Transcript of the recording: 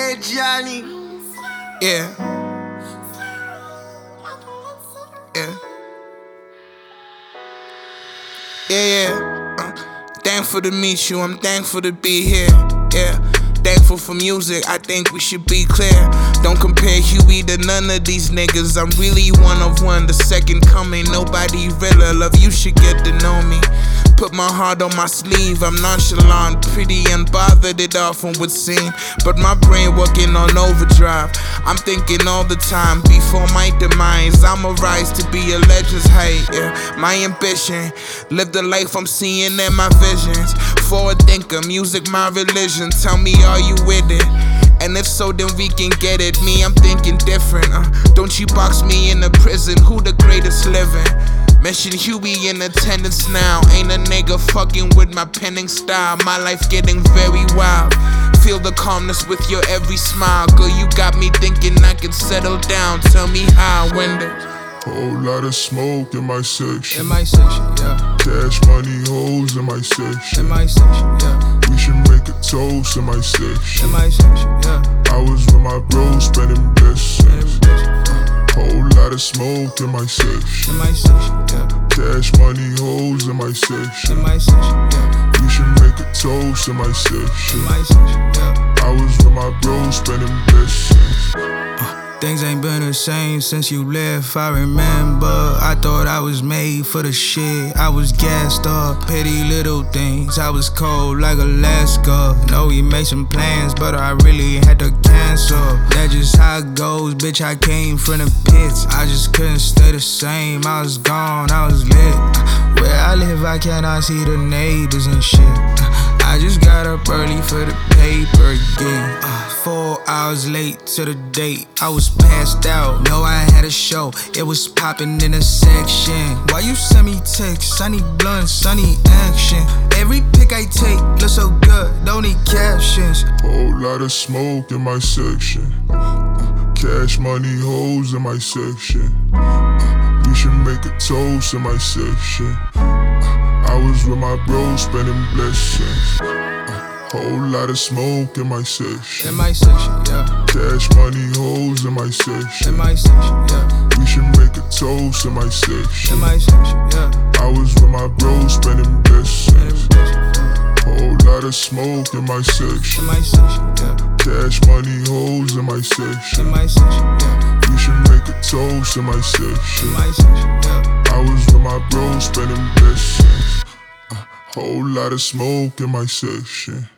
Yeah, Johnny. Yeah. Yeah. Yeah. Thankful to meet you, I'm thankful to be here. Yeah. Thankful for music, I think we should be clear. Don't compare Huey to none of these niggas. I'm really one of one, the second coming. Nobody really love you, should get to know me. Put my heart on my sleeve, I'm nonchalant, pretty unbothered, it often would seem. But my brain working on overdrive. I'm thinking all the time, before my demise, I'ma rise to be a legend's height. Yeah. My ambition, live the life I'm seeing in my visions. Forward thinker, music my religion. Tell me, are you with it? And if so, then we can get it. Me, I'm thinking different. Don't you box me in a prison, who the greatest living? Mention Huey in attendance now. Ain't a nigga fucking with my penning style. My life getting very wild. Feel the calmness with your every smile. Girl, you got me thinking I can settle down. Tell me how, when there's whole lot of smoke in my section. in my section, yeah. Cash money hoes in my section. In my section, yeah. We should make a toast in my section. In my section, yeah. I was with my bros spending blessings. Whole lot of smoke in my section. In my section, yeah. Cash money hoes in my section. In my section, yeah. We should make a toast in my section. In my section, yeah. I was with my bros spending blessings. Things ain't been the same since you left, I remember. I thought I was made for the shit, I was gassed up. Petty little things, I was cold like Alaska. Know we made some plans, but I really had to cancel. That's just how it goes, bitch, I came from the pits. I just couldn't stay the same, I was gone, I was lit. Where I live, I cannot see the neighbors and shit. I just got up early for the paper again. 4 hours late to the date, I was passed out. Know I had a show, it was popping in a section. Why you send me texts? I need blunts, I need action. Every pic I take looks so good, don't need captions. Whole lot of smoke in my section. Cash money hoes in my section. We should make a toast in my section. I was with my bros spending blessings. Whole lot of smoke in my section. In my section, yeah. Cash money hoes in my section. In my section, yeah. We should make a toast in my section. In my section, yeah. I was with my bros spending blessings. Whole lot of smoke in my section. In my section, yeah. Cash money hoes in my section. In my section, yeah. We should make a toast in my section. In my section, yeah. I was with my bros spending blessings. Whole lot of smoke in my section.